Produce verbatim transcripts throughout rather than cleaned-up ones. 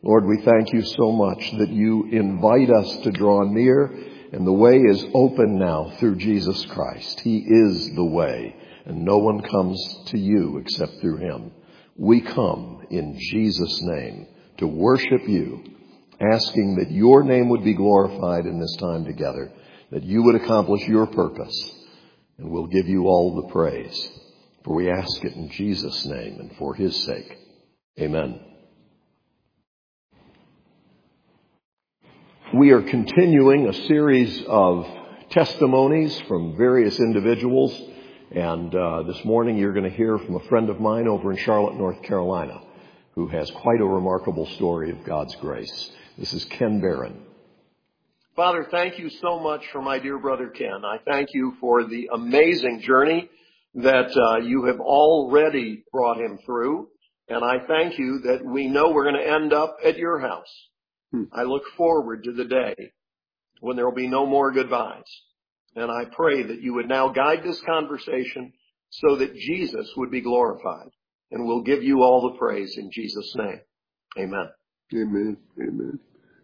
Lord, we thank you so much that you invite us to draw near, and the way is open now through Jesus Christ. He is the way, and no one comes to you except through him. We come in Jesus' name to worship you, asking that your name would be glorified in this time together, that you would accomplish your purpose, and we'll give you all the praise. For we ask it in Jesus' name and for his sake. Amen. We are continuing a series of testimonies from various individuals, and uh, this morning you're going to hear from a friend of mine over in Charlotte, North Carolina, who has quite a remarkable story of God's grace. This is Ken Barron. Father, thank you so much for my dear brother Ken. I thank you for the amazing journey that uh, you have already brought him through, and I thank you that we know we're going to end up at your house. I look forward to the day when there will be no more goodbyes. And I pray that you would now guide this conversation so that Jesus would be glorified. And we'll give you all the praise in Jesus' name. Amen. Amen. Amen.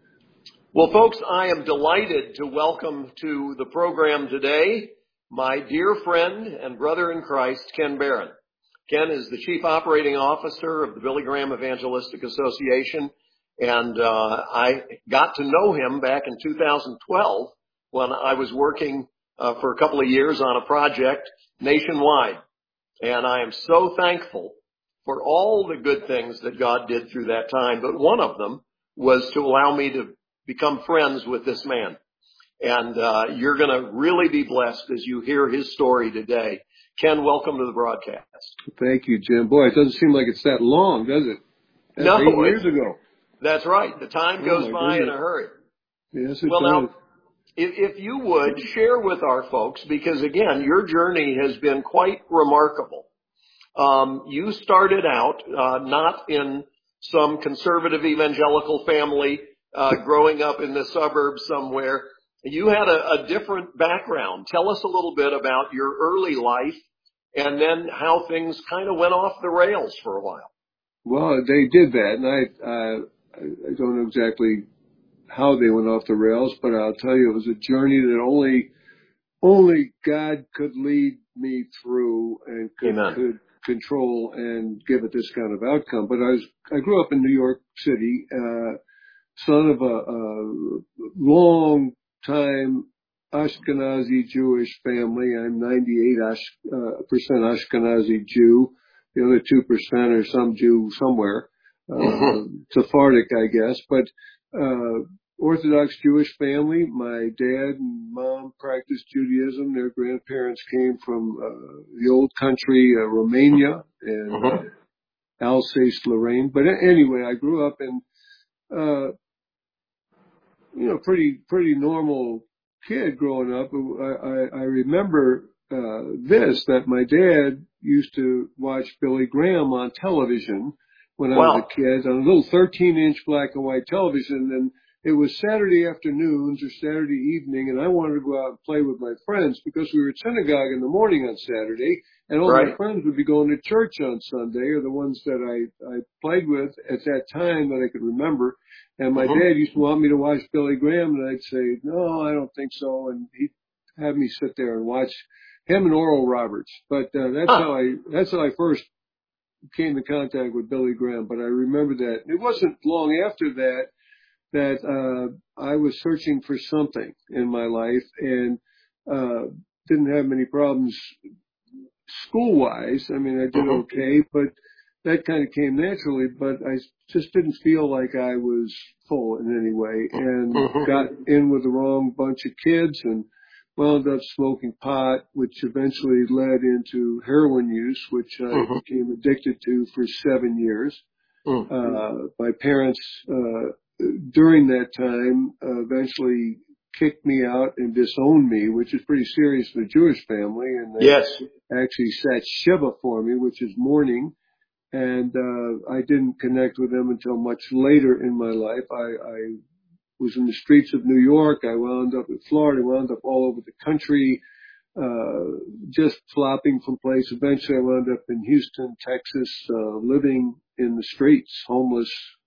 Well, folks, I am delighted to welcome to the program today my dear friend and brother in Christ, Ken Barron. Ken is the Chief Operating Officer of the Billy Graham Evangelistic Association. And uh I got to know him back in two thousand twelve when I was working uh, for a couple of years on a project nationwide. And I am so thankful for all the good things that God did through that time. But one of them was to allow me to become friends with this man. And uh you're going to really be blessed as you hear his story today. Ken, welcome to the broadcast. Thank you, Jim. Boy, it doesn't seem like it's that long, does it? That's no, eight years ago. That's right. The time goes oh by goodness. in a hurry. Yes, it well, does. Now, if, if you would share with our folks, because again, your journey has been quite remarkable. Um, you started out uh, not in some conservative evangelical family, uh, growing up in the suburbs somewhere. You had a, a different background. Tell us a little bit about your early life and then how things kind of went off the rails for a while. Well, they did that, and I, uh, I don't know exactly how they went off the rails, but I'll tell you, it was a journey that only, only God could lead me through and could, could control and give it this kind of outcome. But I was, I grew up in New York City, uh, son of a, a long time Ashkenazi Jewish family. I'm ninety-eight percent Ashkenazi Jew. The other two percent are some Jew somewhere, uh, Sephardic, I guess. But uh Orthodox Jewish family. My dad and mom practiced Judaism. Their grandparents came from uh, the old country, uh, Romania and uh, Alsace-Lorraine. But anyway, I grew up in, uh, you know, pretty pretty normal kid growing up. I, I, I remember uh, this, that my dad used to watch Billy Graham on television when I wow. was a kid, on a little thirteen inch black and white television. And it was Saturday afternoons or Saturday evening, and I wanted to go out and play with my friends because we were at synagogue in the morning on Saturday, and all right. my friends would be going to church on Sunday, or the ones that I, I played with at that time that I could remember. And my mm-hmm. dad used to want me to watch Billy Graham, and I'd say, no, I don't think so. And he'd have me sit there and watch him and Oral Roberts. But uh, that's huh. how I that's how I first came in contact with Billy Graham. But I remember that. It wasn't long after that that uh I was searching for something in my life, and uh didn't have many problems school-wise. I mean, I did mm-hmm. okay, but that kind of came naturally, but I just didn't feel like I was full in any way, and mm-hmm. got in with the wrong bunch of kids and wound up smoking pot, which eventually led into heroin use, which I mm-hmm. became addicted to for seven years. Mm-hmm. Uh, my parents, uh, during that time, uh, eventually kicked me out and disowned me, which is pretty serious for a Jewish family. And they yes. actually sat Shiva for me, which is mourning. And, uh, I didn't connect with them until much later in my life. I, I was in the streets of New York. I wound up in Florida, wound up all over the country, uh, just flopping from place. Eventually I wound up in Houston, Texas, uh, living in the streets, homeless,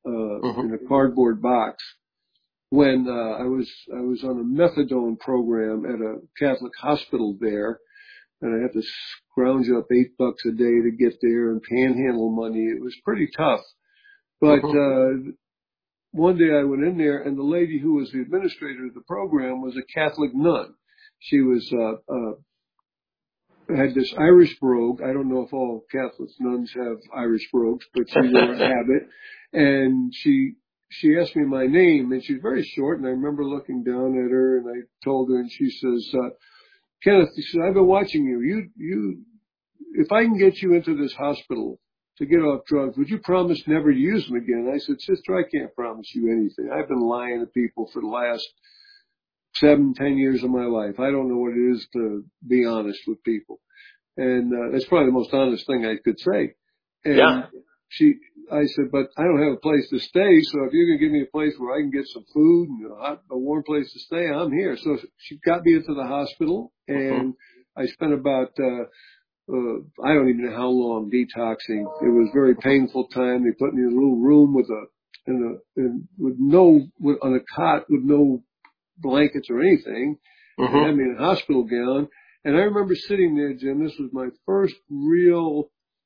uh, Mm-hmm. in a cardboard box when uh, I was I was on a methadone program at a Catholic hospital there, and I had to scrounge up eight bucks a day to get there and panhandle money. It was pretty tough. But Mm-hmm. uh, one day I went in there, and the lady who was the administrator of the program was a Catholic nun. She was uh, uh, had this Irish brogue. I don't know if all Catholic nuns have Irish brogues, but she wore a habit. And she she asked me my name, and she's very short. And I remember looking down at her, and I told her, and she says, uh, "Kenneth," she said, "I've been watching you. You you, if I can get you into this hospital to get off drugs, would you promise never to use them again?" I said, "Sister, I can't promise you anything. I've been lying to people for the last seven, ten years of my life. I don't know what it is to be honest with people." And uh, that's probably the most honest thing I could say. And Yeah. she, I said, "But I don't have a place to stay, so if you can give me a place where I can get some food and a, hot, a warm place to stay, I'm here." So she got me into the hospital, and I spent about, uh, uh, I don't even know how long detoxing. It was a very painful time. They put me in a little room with a, in a, in, with no, with, on a cot with no blankets or anything. Mm-hmm. They had me in a hospital gown. And I remember sitting there, Jim, this was my first real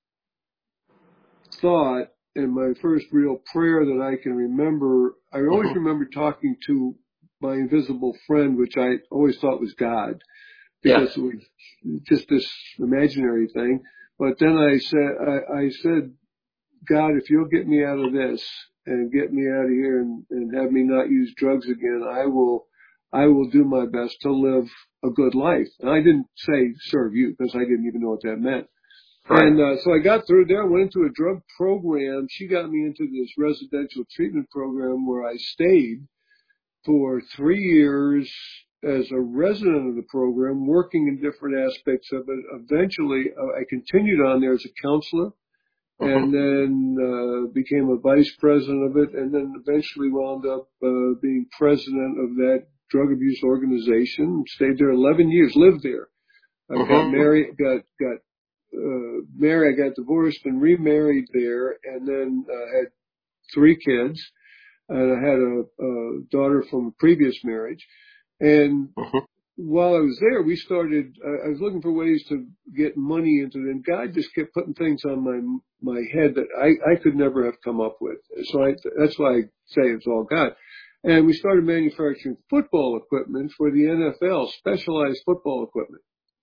thought and my first real prayer that I can remember. I always Mm-hmm. remember talking to my invisible friend, which I always thought was God, Yeah. because it was just this imaginary thing. But then I said, I, I said, "God, if you'll get me out of this and get me out of here and, and have me not use drugs again, I will, I will do my best to live a good life." And I didn't say serve you, because I didn't even know what that meant. Right. And uh, so I got through there, went into a drug program. She got me into this residential treatment program where I stayed for three years as a resident of the program, working in different aspects of it. Eventually, uh, I continued on there as a counselor, and Mm-hmm. then uh, became a vice president of it, and then eventually wound up uh, being president of that drug abuse organization. Stayed there eleven years, lived there. I got Mm-hmm. married, got got uh, married, I got divorced and remarried there, and then uh, had three kids, and I had a, a daughter from a previous marriage. And Mm-hmm. while I was there, we started, I was looking for ways to get money into it, and God just kept putting things on my, my head that I, I could never have come up with. So I, that's why I say it's all God. And we started manufacturing football equipment for the N F L, specialized football equipment.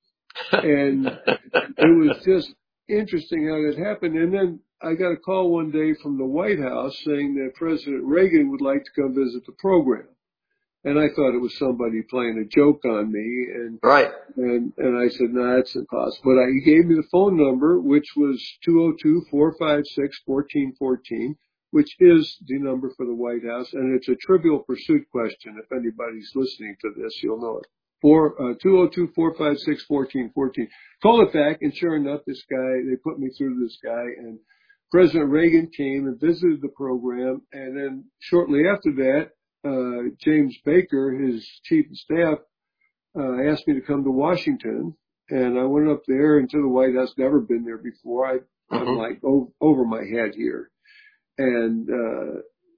And it was just interesting how that happened. And then I got a call one day from the White House saying that President Reagan would like to come visit the program. And I thought it was somebody playing a joke on me. And, Right. and, and I said, "No, that's impossible." But I, he gave me the phone number, which was two oh two, four five six, one four one four, which is the number for the White House. And it's a Trivial Pursuit question. If anybody's listening to this, you'll know it. Four, uh, two oh two, four five six, one four one four. Call it back. And sure enough, this guy, they put me through to this guy, and President Reagan came and visited the program. And then shortly after that, Uh, James Baker, his chief of staff, uh, asked me to come to Washington, and I went up there into the White House. Never been there before. I, I'm Mm-hmm. like o- over my head here, and uh,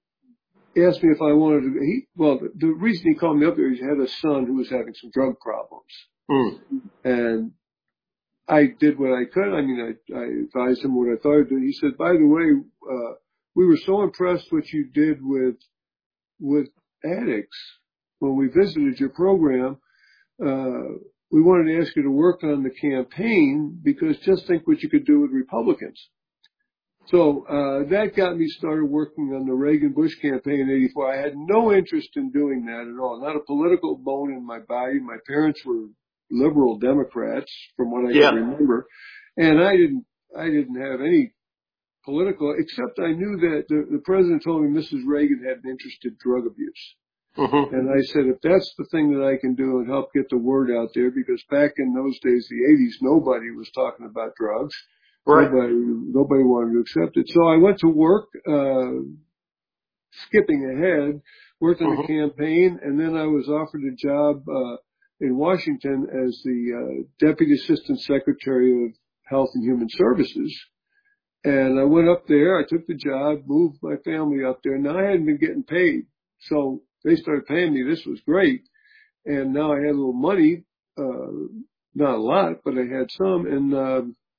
he asked me if I wanted to. He, well, the, the reason he called me up there is he had a son who was having some drug problems, Mm. and I did what I could. I mean, I, I advised him what I thought I'd do. He said, "By the way, uh, we were so impressed what you did with." with addicts when we visited your program, uh, we wanted to ask you to work on the campaign, because just think what you could do with Republicans." So uh, that got me started working on the Reagan-Bush campaign in eighty-four. I had no interest in doing that at all, not a political bone in my body. My parents were liberal Democrats, from what I Yeah. could remember, and I didn't, I didn't have any political, except I knew that the, the president told me Missus Reagan had an interest in drug abuse. Mm-hmm. And I said, if that's the thing that I can do and help get the word out there, because back in those days, the eighties, nobody was talking about drugs. Right. Nobody, nobody wanted to accept it. So I went to work, uh, skipping ahead, worked on the Mm-hmm. campaign, and then I was offered a job, uh, in Washington as the, uh, Deputy Assistant Secretary of Health and Human Services. and I went up there. I took the job, moved my family up there. Now I hadn't been getting paid, so they started paying me. This was great, and now I had a little money, uh, not a lot, but I had some. And uh,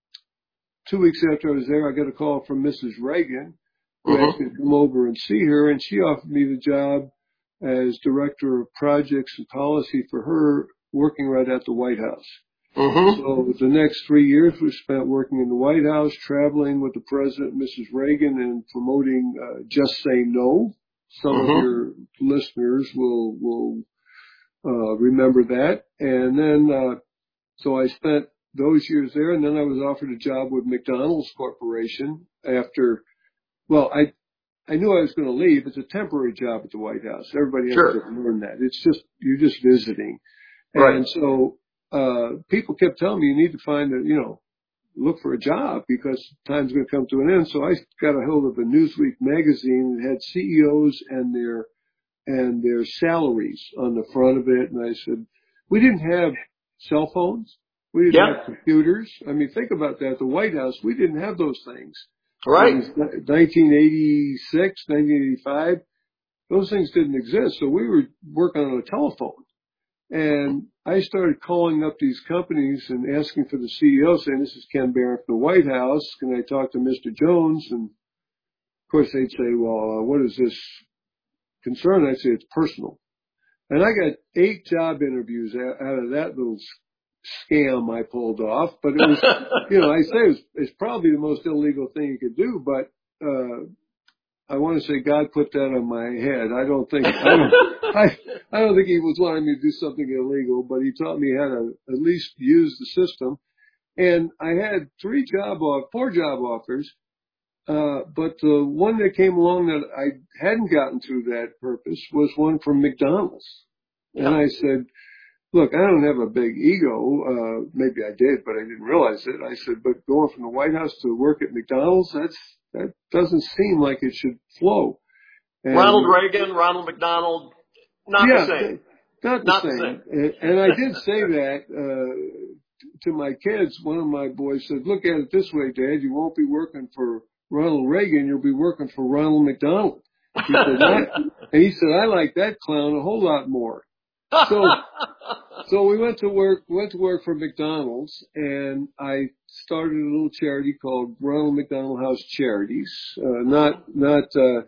two weeks after I was there, I got a call from Missus Reagan, who Mm-hmm. asked me to come over and see her, and she offered me the job as director of projects and policy for her, working right at the White House. Mm-hmm. So the next three years we spent working in the White House, traveling with the President, Missus Reagan, and promoting uh, Just Say No. Some Mm-hmm. of your listeners will will uh, remember that. And then, uh, so I spent those years there, and then I was offered a job with McDonald's Corporation after, well, I I knew I was going to leave. It's a temporary job at the White House. Everybody has Sure. to learn that. It's just, you're just visiting. Right. And so, uh, people kept telling me you need to find a, you know, look for a job because time's going to come to an end. So I got a hold of a Newsweek magazine that had C E Os and their, and their salaries on the front of it. And I said, we didn't have cell phones. We didn't Yeah. have computers. I mean, think about that. The White House, we didn't have those things. Right. It was nineteen eighty-six, nineteen eighty-five. Those things didn't exist. So we were working on a telephone. And I started calling up these companies and asking for the C E O, saying, this is Ken Barron from the White House. Can I talk to Mister Jones? And of course they'd say, well, uh, what is this concern? I'd say it's personal. And I got eight job interviews out of that little scam I pulled off. But it was, you know, I say it was, it's probably the most illegal thing you could do. But, uh, I want to say God put that on my head. I don't think, I don't, I, I don't think he was wanting me to do something illegal, but he taught me how to at least use the system. And I had three job off, four job offers. Uh, but the one that came along that I hadn't gotten through that purpose was one from McDonald's. And I said, look, I don't have a big ego. Uh, maybe I did, but I didn't realize it. I said, but going from the White House to work at McDonald's, that's, that doesn't seem like it should flow. And Ronald Reagan, Ronald McDonald, not yeah, the same. Not the Not same. the same. And, and I did say that, uh, to my kids. One of my boys said, look at it this way, Dad, you won't be working for Ronald Reagan, you'll be working for Ronald McDonald. He said, I, and he said, I like that clown a whole lot more. So, so we went to work, went to work for McDonald's, and I started a little charity called Ronald McDonald House Charities. Uh, not, not, uh,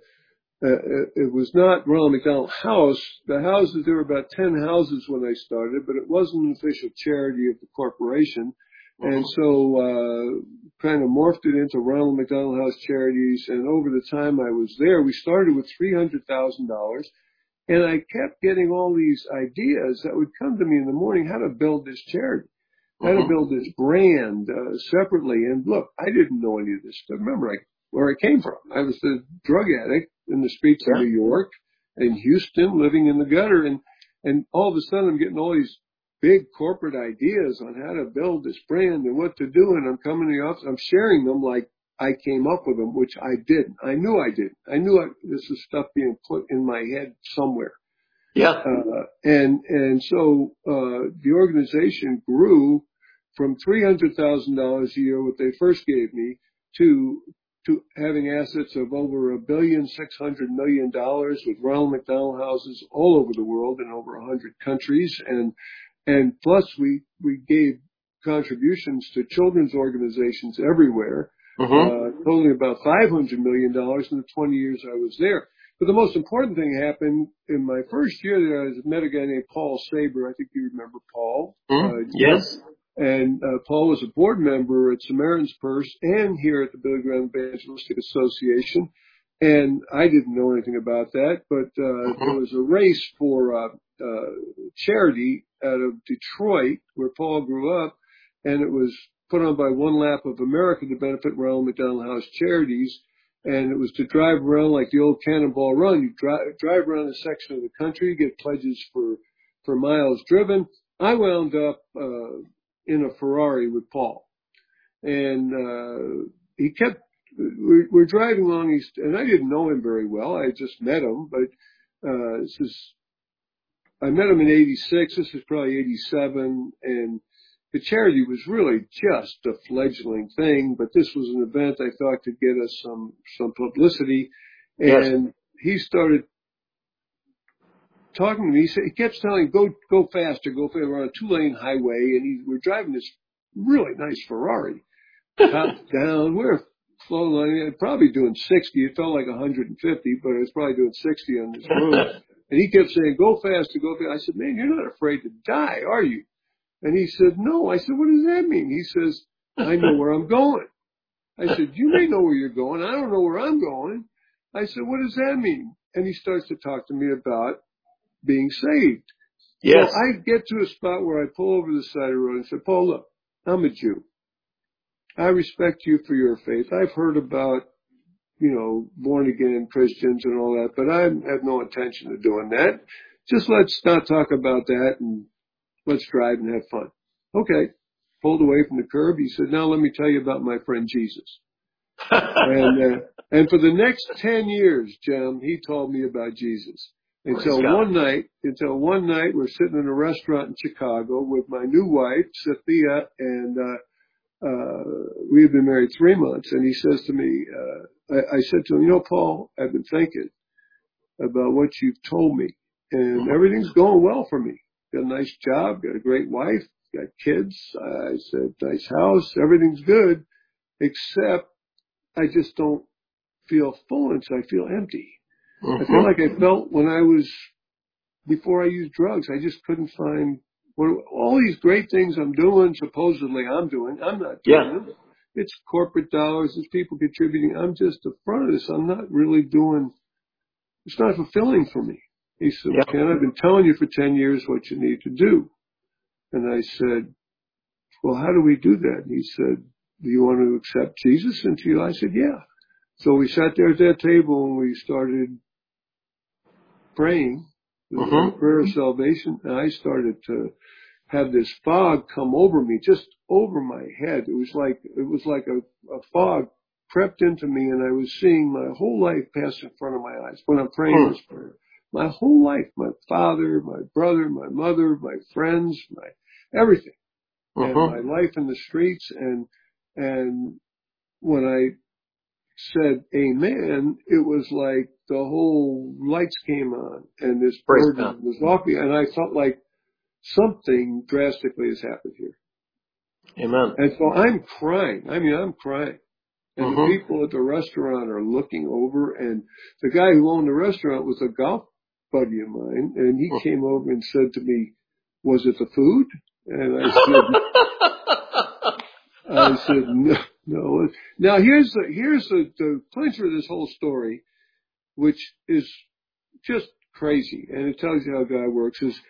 uh, it was not Ronald McDonald House. The houses, there were about ten houses when I started, but it wasn't an official charity of the corporation. And so, uh, kind of morphed it into Ronald McDonald House Charities. And over the time I was there, we started with three hundred thousand dollars. And I kept getting all these ideas that would come to me in the morning, how to build this charity, how to build this brand uh, separately. And look, I didn't know any of this stuff. Remember, I, where I came from. I was a drug addict in the streets Yeah. of New York and Houston, living in the gutter. And, and all of a sudden I'm getting all these big corporate ideas on how to build this brand and what to do. And I'm coming to the office, I'm sharing them like I came up with them, which I didn't. I knew I didn't. I knew I, this was stuff being put in my head somewhere. Yeah. Uh, and, and so, uh, the organization grew from three hundred thousand dollars a year, what they first gave me, to, to having assets of over a billion, six hundred million dollars with Ronald McDonald houses all over the world in over a hundred countries. And, and plus we, we gave contributions to children's organizations everywhere. Mm-hmm. Uh, totaling about five hundred million dollars in the twenty years I was there. But the most important thing happened in my first year there. I met a guy named Paul Saber. I think you remember Paul. Mm-hmm. Uh, Yes. And uh, Paul was a board member at Samaritan's Purse and here at the Billy Graham Evangelistic Association. And I didn't know anything about that, but uh, Mm-hmm. there was a race for uh, uh, charity out of Detroit where Paul grew up, and it was put on by One Lap of America to benefit Ronald McDonald House Charities. And it was to drive around like the old Cannonball Run. You drive, drive around a section of the country, get pledges for, for miles driven. I wound up, uh, in a Ferrari with Paul. And, uh, he kept, we're, we're driving along, he's, and I didn't know him very well. I had just met him, but, uh, this is, I met him in eighty-six. This is probably eighty-seven. And the charity was really just a fledgling thing, but this was an event I thought could get us some, some publicity. And yes. he started talking to me. He said, he kept telling, go, go faster, go faster. We're on a two lane highway and he, we're driving this really nice Ferrari. Top down. We're flowing, probably doing sixty. It felt like one hundred fifty, but it was probably doing sixty on this road. And he kept saying, go faster, go faster. I said, man, you're not afraid to die, are you? And he said, no. I said, what does that mean? He says, I know where I'm going. I said, you may know where you're going. I don't know where I'm going. I said, what does that mean? And he starts to talk to me about being saved. Yes. So I get to a spot where I pull over the side of the road and say, Paul, look, I'm a Jew. I respect you for your faith. I've heard about, you know, born again Christians and all that, but I have no intention of doing that. Just let's not talk about that and let's drive and have fun. Okay. Pulled away from the curb. He said, now let me tell you about my friend Jesus. and, uh, and for the next ten years, Jim, he told me about Jesus. Until one night, until one night, we're sitting in a restaurant in Chicago with my new wife, Cynthia, and, uh, uh, we had been married three months. And he says to me, uh, I, I said to him, you know, Paul, I've been thinking about what you've told me and everything's going well for me. Got a nice job, got a great wife, got kids. I said, nice house, everything's good, except I just don't feel full inside. I feel empty. Mm-hmm. I feel like I felt when I was, before I used drugs, I just couldn't find what, all these great things I'm doing, supposedly I'm doing, I'm not doing yeah. them. It's corporate dollars, it's people contributing. I'm just a front of this. I'm not really doing, it's not fulfilling for me. He said, yeah. Ken, I've been telling you for ten years what you need to do. And I said, well, how do we do that? And he said, do you want to accept Jesus into your life? I said, yeah. So we sat there at that table and we started praying, mm-hmm. the prayer of salvation. And I started to have this fog come over me, just over my head. It was like, it was like a, a fog crept into me and I was seeing my whole life pass in front of my eyes when I'm praying mm. this prayer. My whole life, my father, my brother, my mother, my friends, my everything, mm-hmm. and my life in the streets. And, and when I said amen, it was like the whole lights came on and this burden was off me. And I felt like something drastically has happened here. Amen. And so I'm crying. I mean, I'm crying. And mm-hmm. the people at the restaurant are looking over, and the guy who owned the restaurant was a golf buddy of mine, and he came over and said to me, was it the food? And I said, I said, no, no. Now here's the, here's the, the clincher of this whole story, which is just crazy. And it tells you how God works is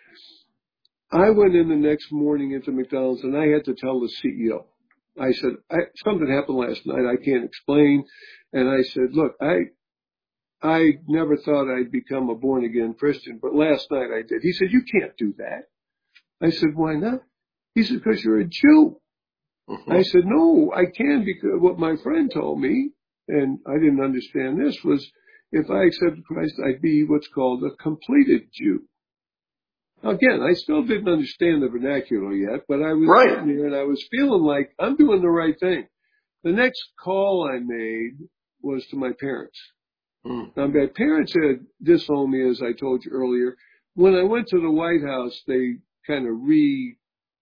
I went in the next morning into McDonald's and I had to tell the C E O. I said, I, something happened last night I can't explain. And I said, look, I, I never thought I'd become a born again Christian, but last night I did. He said, you can't do that. I said, why not? He said, because you're a Jew. Mm-hmm. I said, no, I can, because what my friend told me, and I didn't understand this, was if I accepted Christ, I'd be what's called a completed Jew. Now, again, I still didn't understand the vernacular yet, but I was right. sitting there and I was feeling like I'm doing the right thing. The next call I made was to my parents. Mm. Now, my parents had disowned me, as I told you earlier. When I went to the White House, they kind of re,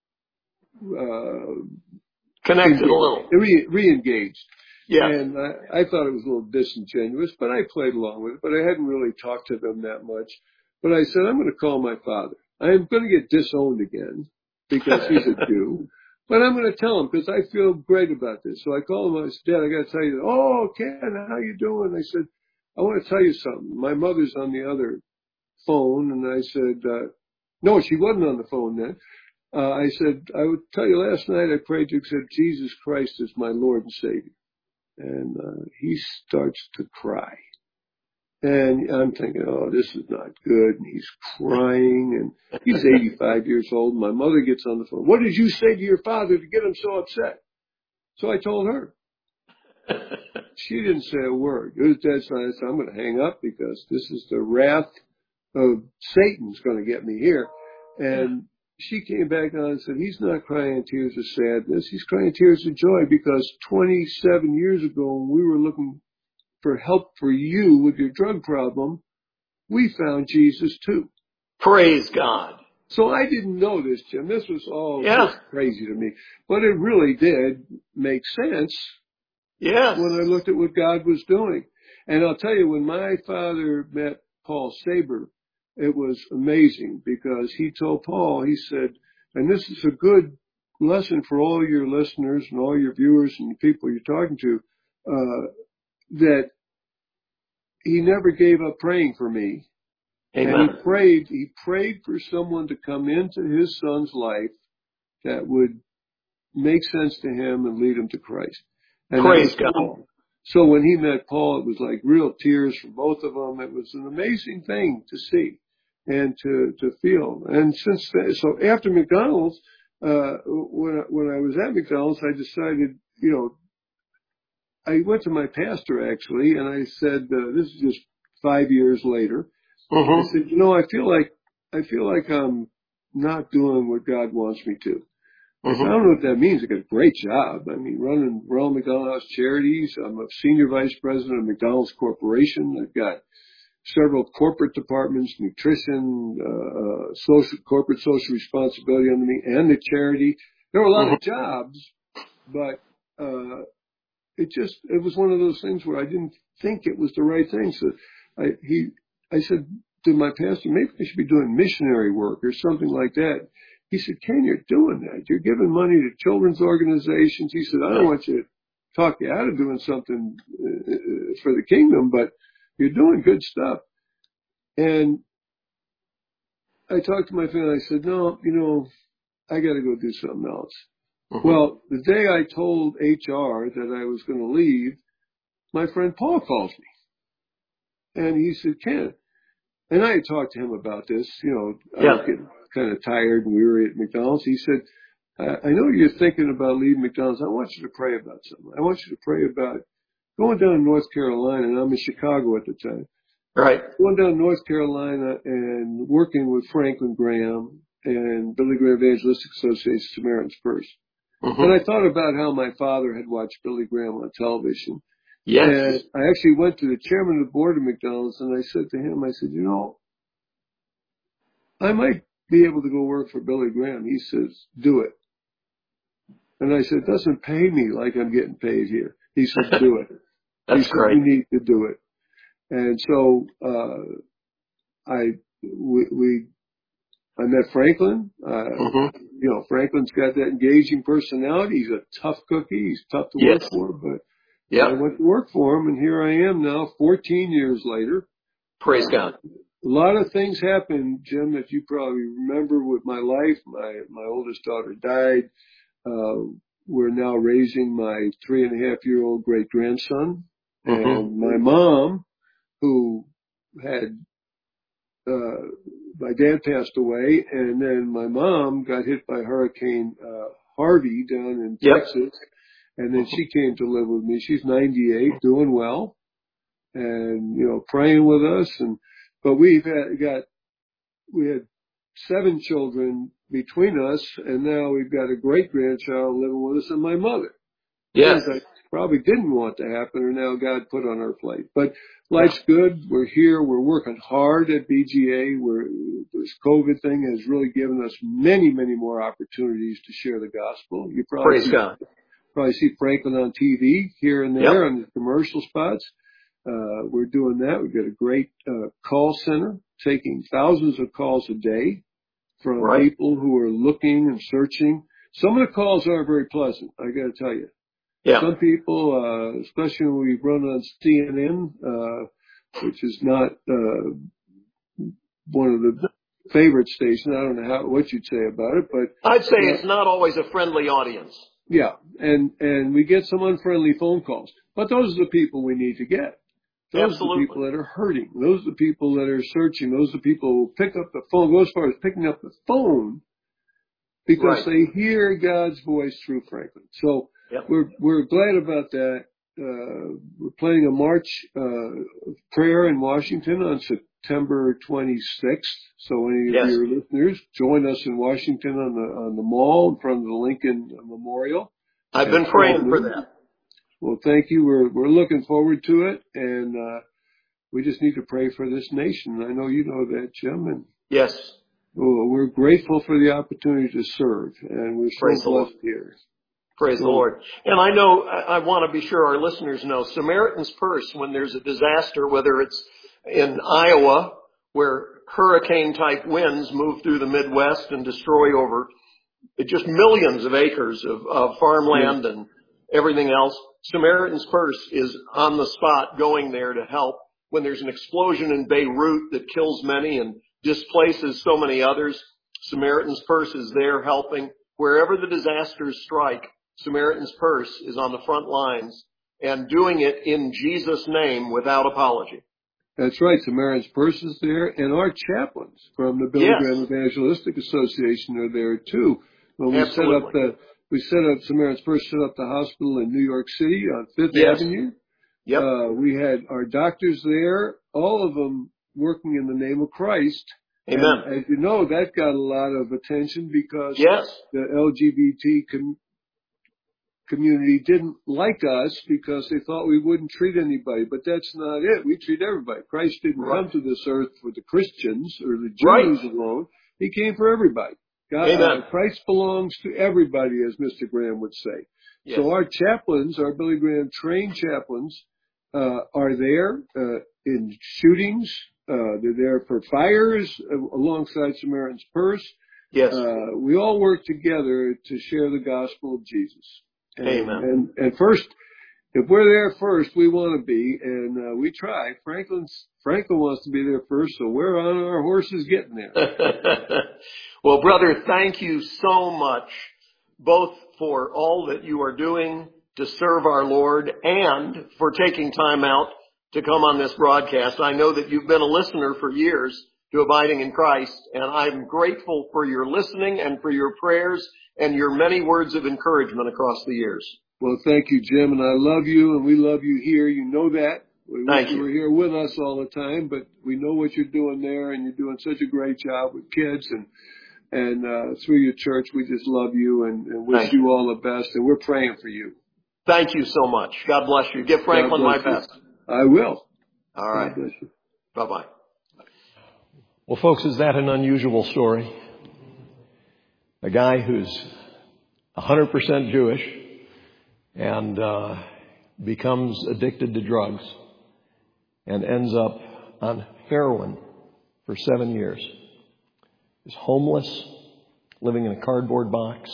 uh, connected a little, re, re-engaged. Yeah. And I, I thought it was a little disingenuous, but I played along with it, but I hadn't really talked to them that much. But I said, I'm going to call my father. I'm going to get disowned again because he's a Jew. But I'm going to tell him because I feel great about this. So I called him. I said, Dad, I got to tell you, oh, Ken, how you doing? I said, I want to tell you something. My mother's on the other phone. And I said, uh, no, she wasn't on the phone then. Uh, I said, I would tell you last night I prayed to accept Jesus Christ as my Lord and Savior. And uh, he starts to cry. And I'm thinking, oh, this is not good. And he's crying, and he's eighty-five years old. My mother gets on the phone. What did you say to your father to get him so upset? So I told her. She didn't say a word. It was dead silent. I said, I'm going to hang up because this is the wrath of Satan's going to get me here. And she came back on and said, he's not crying tears of sadness. He's crying tears of joy because twenty-seven years ago, when we were looking for help for you with your drug problem, we found Jesus too. Praise God. So I didn't know this, Jim. This was all Yeah. just crazy to me. But it really did make sense Yes. when I looked at what God was doing. And I'll tell you, when my father met Paul Saber, it was amazing because he told Paul, he said, and this is a good lesson for all your listeners and all your viewers and the people you're talking to, uh, that he never gave up praying for me. Amen. And he prayed, he prayed for someone to come into his son's life that would make sense to him and lead him to Christ. And Praise that was God. Paul. So when he met Paul, it was like real tears for both of them. It was an amazing thing to see and to, to feel. And since then, so after McDonald's, uh, when I, when I was at McDonald's, I decided, you know, I went to my pastor actually, and I said, uh, this is just five years later. Mm-hmm. I said, you know, I feel like, I feel like I'm not doing what God wants me to. Mm-hmm. I don't know what that means. I got a great job. I mean, running Ronald McDonald House Charities. I'm a senior vice president of McDonald's Corporation. I've got several corporate departments, nutrition, uh, social, corporate social responsibility under me, and the charity. There were a lot Mm-hmm. of jobs, but, uh, it just, it was one of those things where I didn't think it was the right thing. So I, he, I said to my pastor, maybe I should be doing missionary work or something like that. He said, Ken, you're doing that. You're giving money to children's organizations. He said, I don't want you to talk you out of doing something uh, for the kingdom, but you're doing good stuff. And I talked to my family. I said, no, you know, I got to go do something else. Mm-hmm. Well, the day I told H R that I was going to leave, my friend Paul calls me. And he said, Ken, and I had talked to him about this, you know, yeah. I was getting kind of tired and weary at McDonald's. He said, I know you're thinking about leaving McDonald's. I want you to pray about something. I want you to pray about going down to North Carolina, and I'm in Chicago at the time. Right. Going down to North Carolina and working with Franklin Graham and Billy Graham Evangelistic Association Samaritan's Purse. Mm-hmm. And I thought about how my father had watched Billy Graham on television. Yes. And I actually went to the chairman of the board of McDonald's and I said to him, I said, you know, I might be able to go work for Billy Graham. He says, do it. And I said, it doesn't pay me like I'm getting paid here. He said, do it. That's he said, great. you need to do it. And so, uh, I, we, we, I met Franklin. Uh, mm-hmm. You know, Franklin's got that engaging personality. He's a tough cookie. He's tough to yes. work for, but yep. I went to work for him, and here I am now, fourteen years later. Praise uh, God. A lot of things happened, Jim, that you probably remember with my life. My, my oldest daughter died. Uh, we're now raising my three and a half year old great grandson. Mm-hmm. And my mom, who had, uh, my dad passed away, and then my mom got hit by Hurricane, uh, Harvey down in yep. Texas. And then she came to live with me. She's ninety-eight, doing well, and, you know, praying with us. And, but we've had, got, we had seven children between us, and now we've got a great grandchild living with us and my mother. Yes. Things I probably didn't want to happen or now God put on our plate. But life's good. We're here. We're working hard at B G A. We're, this COVID thing has really given us many, many more opportunities to share the gospel. You probably Praise see, God. probably see Franklin on T V here and there yep. on the commercial spots. Uh, we're doing that. We've got a great uh, call center taking thousands of calls a day from right. people who are looking and searching. Some of the calls aren't very pleasant, I got to tell you. Yeah. Some people, uh, especially when we run on C N N, uh, which is not uh, one of the favorite stations. I don't know how what you'd say about it, but I'd say uh, it's not always a friendly audience. Yeah, and and we get some unfriendly phone calls, but those are the people we need to get. Those Absolutely. are the people that are hurting. Those are the people that are searching. Those are the people who pick up the phone, go as far as picking up the phone because right. they hear God's voice through Franklin. So yep. we're we're glad about that. Uh, we're planning a march uh, prayer in Washington on September twenty-sixth. So any of Yes. your listeners, join us in Washington on the on the mall in front of the Lincoln Memorial. I've been praying for that. Well, thank you. We're we're looking forward to it, and uh, we just need to pray for this nation. I know you know that, Jim. And yes. Well, we're grateful for the opportunity to serve, and we're so Praise the blessed Lord. here. Praise So, the Lord. And I know, I, I want to be sure our listeners know, Samaritan's Purse, when there's a disaster, whether it's in Iowa, where hurricane-type winds move through the Midwest and destroy over just millions of acres of, of farmland yeah. and everything else, Samaritan's Purse is on the spot going there to help. When there's an explosion in Beirut that kills many and displaces so many others, Samaritan's Purse is there helping. Wherever the disasters strike, Samaritan's Purse is on the front lines and doing it in Jesus' name without apology. That's right. Samaritan's Purse is there, and our chaplains from the Billy Yes. Graham Evangelistic Association are there too. When we Absolutely. set up the, we set up Samaritan's Purse set up the hospital in New York City on Fifth Yes. Avenue. Yep. Uh, we had our doctors there, all of them working in the name of Christ. Amen. And as you know, that got a lot of attention because Yes. the L G B T com- community didn't like us because they thought we wouldn't treat anybody. But that's not it. We treat everybody. Christ didn't Right. come to this earth for the Christians or the Jews Right. alone. He came for everybody. God, Amen. uh, Christ belongs to everybody, as Mister Graham would say. Yes. So our chaplains, our Billy Graham trained chaplains, uh, are there uh, in shootings. Uh, they're there for fires uh, alongside Samaritan's Purse. Yes. Uh, we all work together to share the gospel of Jesus. And, Amen. And, and first, if we're there first, we want to be, and uh, we try. Franklin's Franklin wants to be there first, so we're on our horses getting there. Well, brother, thank you so much, both for all that you are doing to serve our Lord and for taking time out to come on this broadcast. I know that you've been a listener for years to Abiding in Christ, and I'm grateful for your listening and for your prayers and your many words of encouragement across the years. Well, thank you, Jim, and I love you, and we love you here. You know that. We wish Thank you you. were here with us all the time, but we know what you're doing there, and you're doing such a great job with kids, and and uh, through your church, we just love you and, and wish Thank you all the best, and we're praying for you. Thank you so much. God bless you. Give Franklin my God bless best. you. I will. All right. God bless you. Bye-bye. Well, folks, is that an unusual story? A guy who's one hundred percent Jewish and uh, becomes addicted to drugs and ends up on heroin for seven years. Is homeless, living in a cardboard box.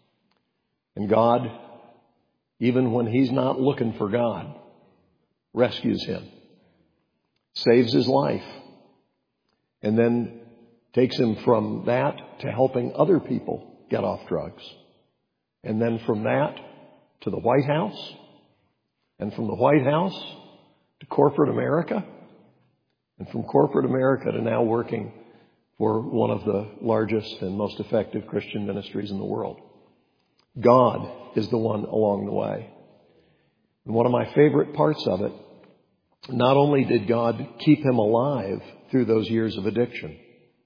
And God, even when he's not looking for God, rescues him, saves his life, and then takes him from that to helping other people get off drugs. And then from that to the White House, and from the White House to corporate America, and from corporate America to now working for one of the largest and most effective Christian ministries in the world. God is the one along the way. And one of my favorite parts of it, not only did God keep him alive through those years of addiction,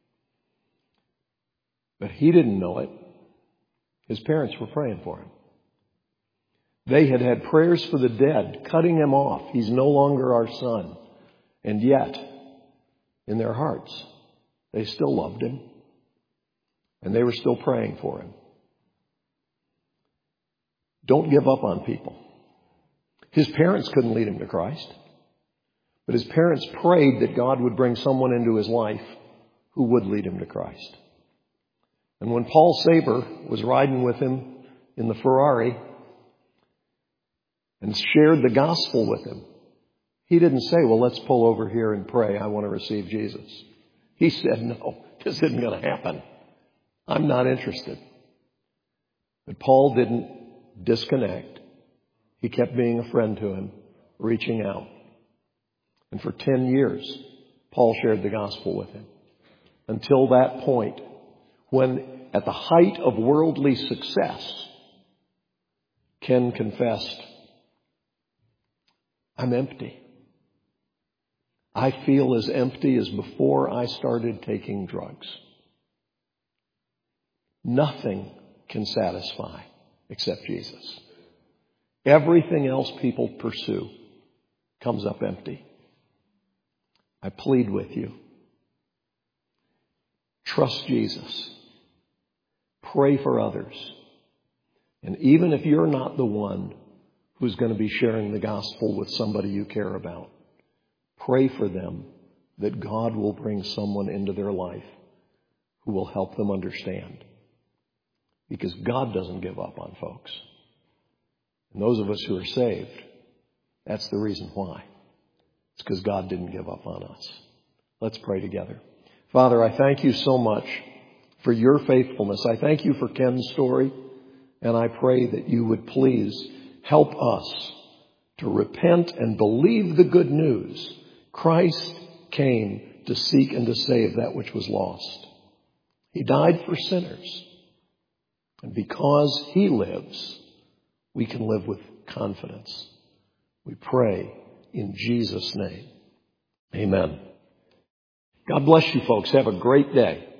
but he didn't know it. His parents were praying for him. They had had prayers for the dead, cutting him off. He's no longer our son. And yet, in their hearts, they still loved him. And they were still praying for him. Don't give up on people. His parents couldn't lead him to Christ. But his parents prayed that God would bring someone into his life who would lead him to Christ. And when Paul Saber was riding with him in the Ferrari and shared the gospel with him, he didn't say, well, let's pull over here and pray. I want to receive Jesus. He said, no, this isn't going to happen. I'm not interested. But Paul didn't disconnect. He kept being a friend to him, reaching out. And for ten years, Paul shared the gospel with him. Until that point, when at the height of worldly success, Ken confessed, I'm empty. I feel as empty as before I started taking drugs. Nothing can satisfy except Jesus. Everything else people pursue comes up empty. I plead with you. Trust Jesus. Pray for others. And even if you're not the one who's going to be sharing the gospel with somebody you care about, pray for them that God will bring someone into their life who will help them understand. Because God doesn't give up on folks. And those of us who are saved, that's the reason why. It's because God didn't give up on us. Let's pray together. Father, I thank you so much for your faithfulness. I thank you for Ken's story, and I pray that you would please help us to repent and believe the good news. Christ came to seek and to save that which was lost. He died for sinners. And because he lives, we can live with confidence. We pray in Jesus' name. Amen. God bless you folks. Have a great day.